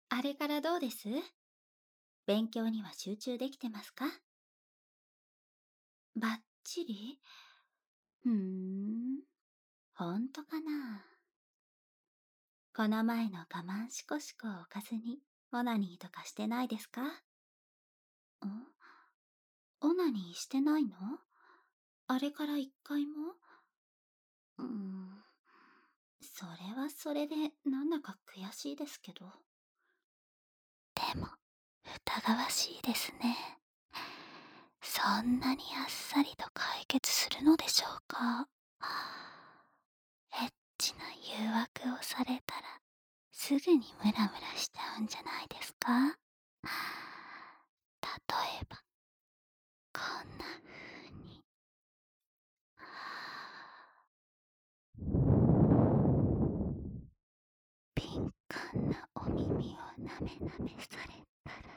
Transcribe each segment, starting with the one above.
あれからどうです？勉強には集中できてますか？バッチリ？ほんとかな。この前の我慢しこしこをおかずに、オナニーとかしてないですか？オナニーしてないの？あれから一回も？うーん、それはそれでなんだか悔しいですけど。でも、疑わしいですね。そんなにあっさりと解決するのでしょうか？エッチな誘惑をされたら、すぐにムラムラしちゃうんじゃないですか？例えば、こんな風に。敏感なお耳をなめなめされたら、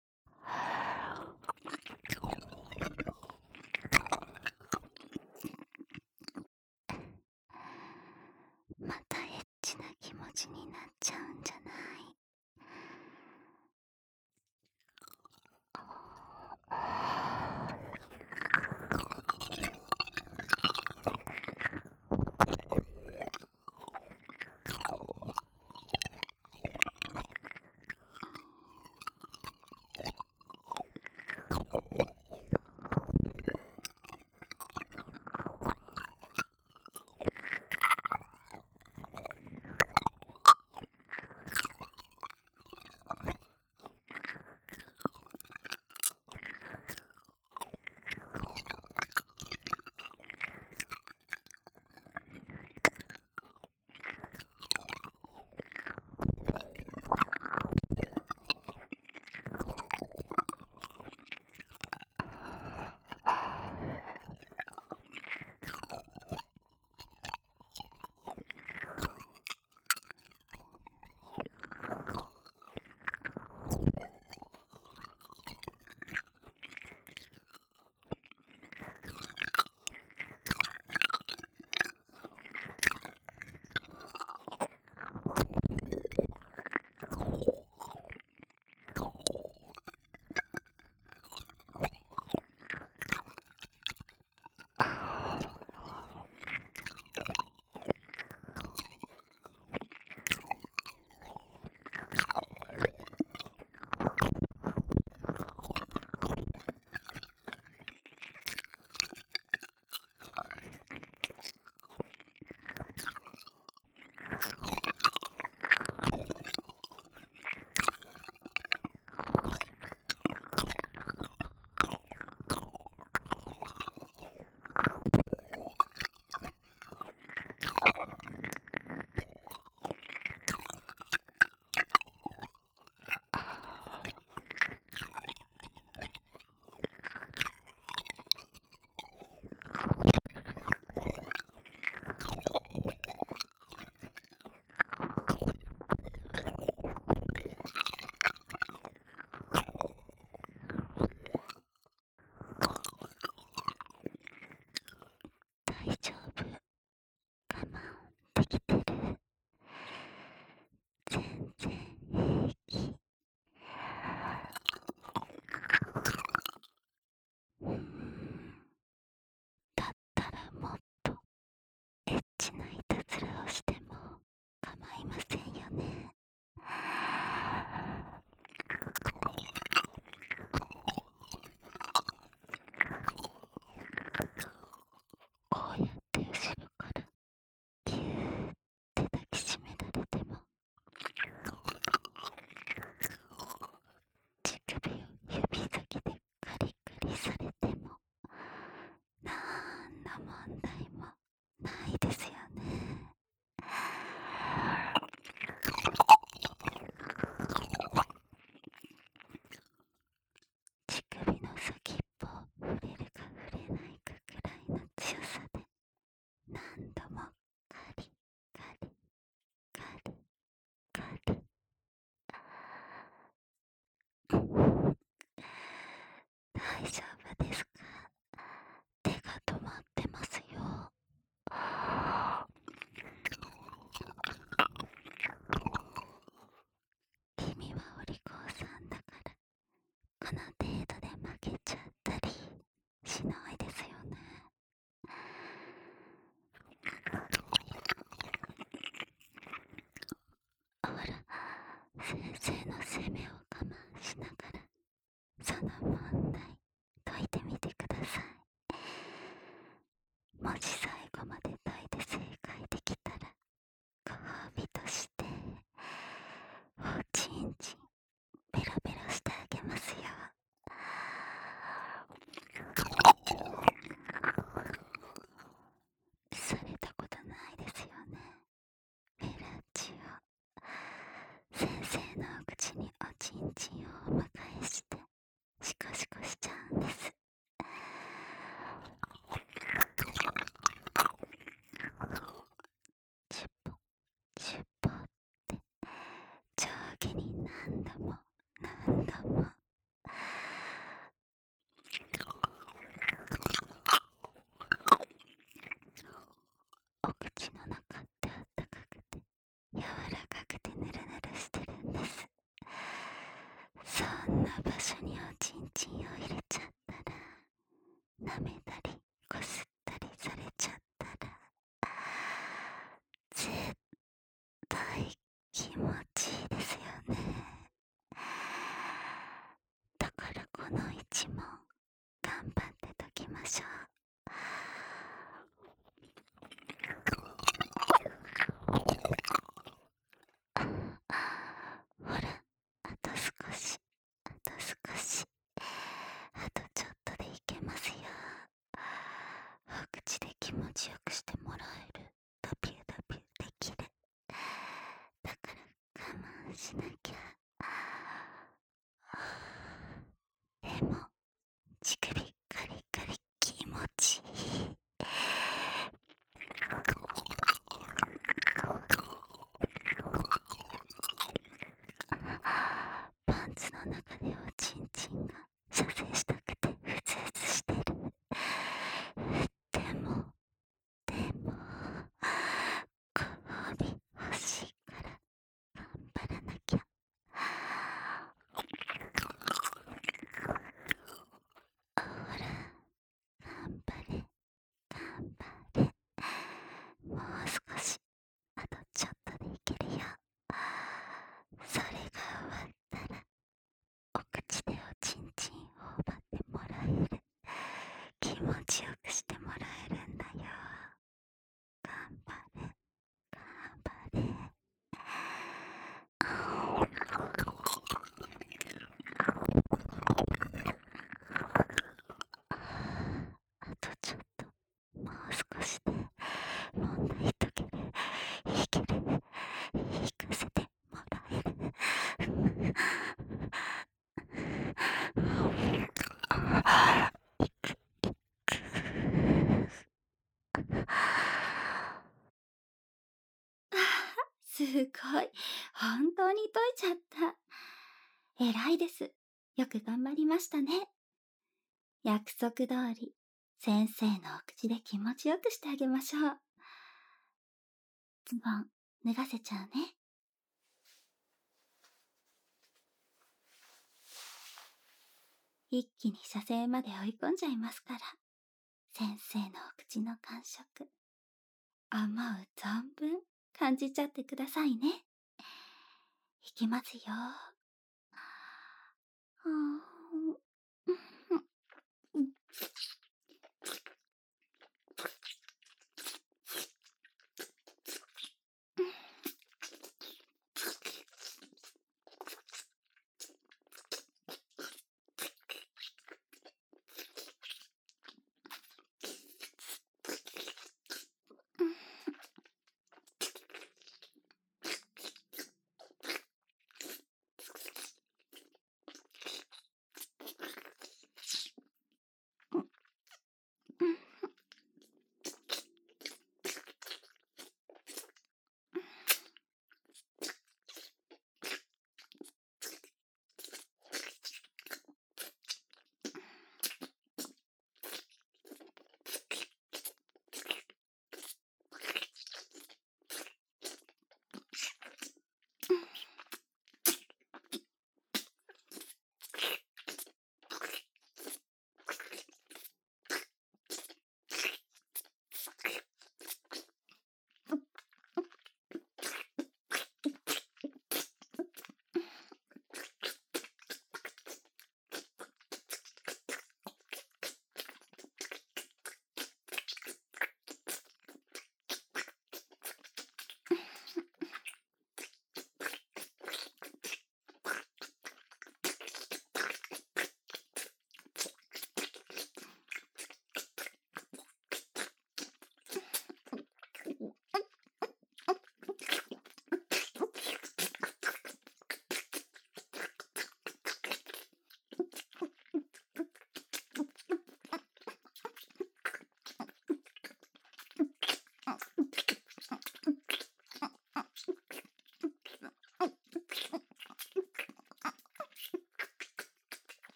またエッチな気持ちになっちゃうんじゃない？大丈夫。我慢できてる。全然平気。だったらもっとエッチないたずらをしても構いませんよね。こうやって後ろからぎゅーって抱きしめられても、乳首を指先でカリカリされても、なんの問題もないですよね。乳首の先っぽを触れるか触れないかくらいの強さで、何度もカリカリカリカリ。大丈夫ですか？手が止まってますよ。君は先生の責めを我慢しながらその問題解いてみてください。もし最後まで解いて正解できたらご褒美としておちんちんペロペロしてあげますよ。されたことないですよね。ペラチオ先生のお口におちんちんをお迎えしてシコシコしちゃうんです。チュポチュポって上下に何度も何度も。お口の中ってあったかくて柔らかくてぬるぬるしてるんです。そんな場所におちんちんを入れちゃったら、舐めたりこすったりされちゃったら絶対気持ちいいですよね。だからこの一問頑張って解きましょう。ほら、あと少し、あと少し、あとちょっとでいけますよ。お口で気持ちよくしてもらえる。ドピュードピューできる。だから我慢しなきゃ。でも乳首カリカリ気持ちいい。パンツの中でおちんちんが射精したくてうずうずしてる。でもでもご褒美欲しいから頑張らなきゃ。ほら頑張れ頑張れ。もう少し、あとちょっとでいけるよ。それが終わったらお口でおちんちんを奪ってもらえる。気持ちよくしてもらえるんだよ。頑張れ頑張れ。あとちょっと、もう少しで問題解ける。いける。引かせてもらえる。すごい。本当に解いちゃった。偉いです。よく頑張りましたね。約束通り、先生のお口で気持ちよくしてあげましょう。ズボン、脱がせちゃうね。一気に射精まで追い込んじゃいますから。先生のお口の感触、思う存分感じちゃってくださいね。いきますよ。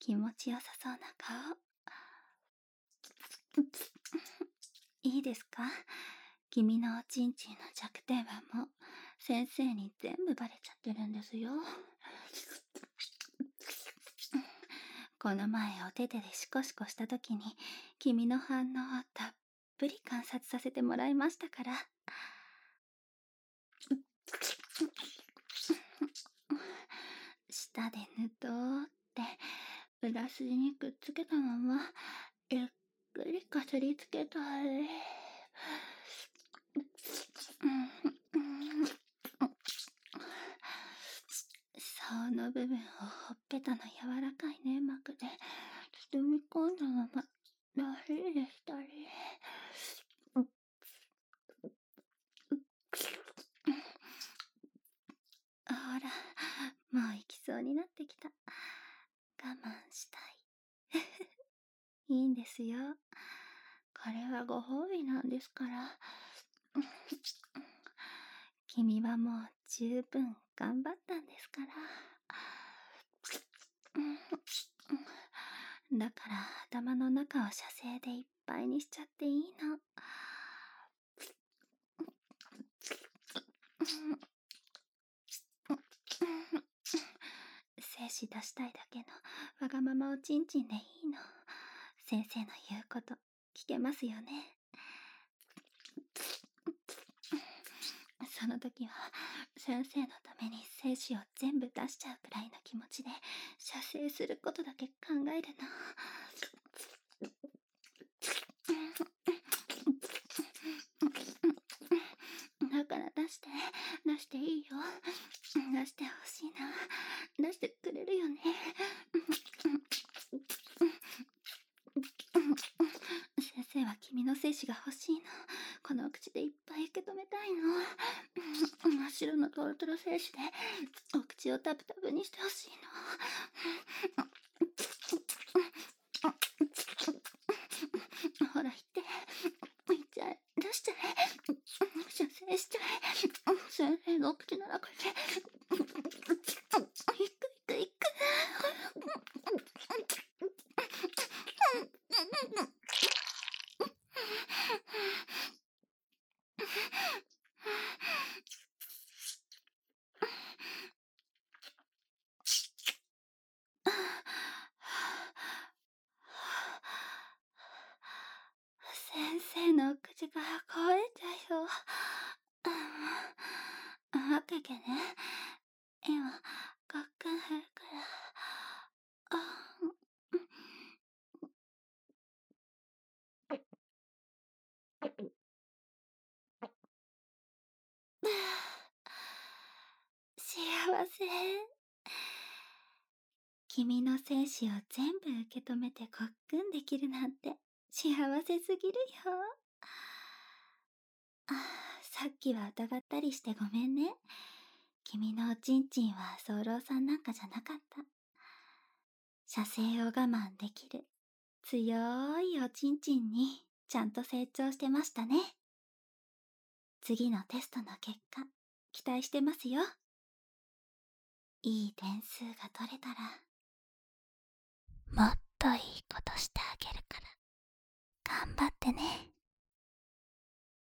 気持ちよさそうな顔。いいですか？君のおちんちんの弱点はもう先生に全部バレちゃってるんですよ。この前お手手でシコシコした時に君の反応をたっぷり観察させてもらいましたから。舌でぬとーって裏筋にくっつけたままゆっくりかすりつけたり。その部分をほっぺたの柔らかい粘膜で包み込んだまま出し入れしたり。ほら、もう行きそうになってきた。我慢したい。いいんですよ。これはご褒美なんですから。君はもう十分頑張ったんですから。だから頭の中を射精でいっぱいにしちゃっていいの。精子出したいだけのわがままおちんちんでいいの。先生の言うこと聞けますよね。その時は先生のために精子を全部出しちゃうくらいの気持ちで射精することだけ考えるの。だから出していいよ。出してほしいな。出してくれるよね。先生は君の精子が欲しいの。この口でいっぱい受け止めたいの。真っ白のトロトロ精子でお口をタプタプにしてほしいの。ほら言って、言っちゃえ、出しちゃえ、射精しちゃえ。先生のお口の中で行く行く。先生の口が壊れちゃうよ。わけけね。今、ごっくん減るから。幸せ。君の精子を全部受け止めてごっくんできるなんて幸せすぎるよ。さっきは疑ったりしてごめんね。君のおちんちんは早漏さんなんかじゃなかった。射精を我慢できる強いおちんちんにちゃんと成長してましたね。次のテストの結果期待してますよ。いい点数が取れたらもっといいことしてあげるから頑張ってね。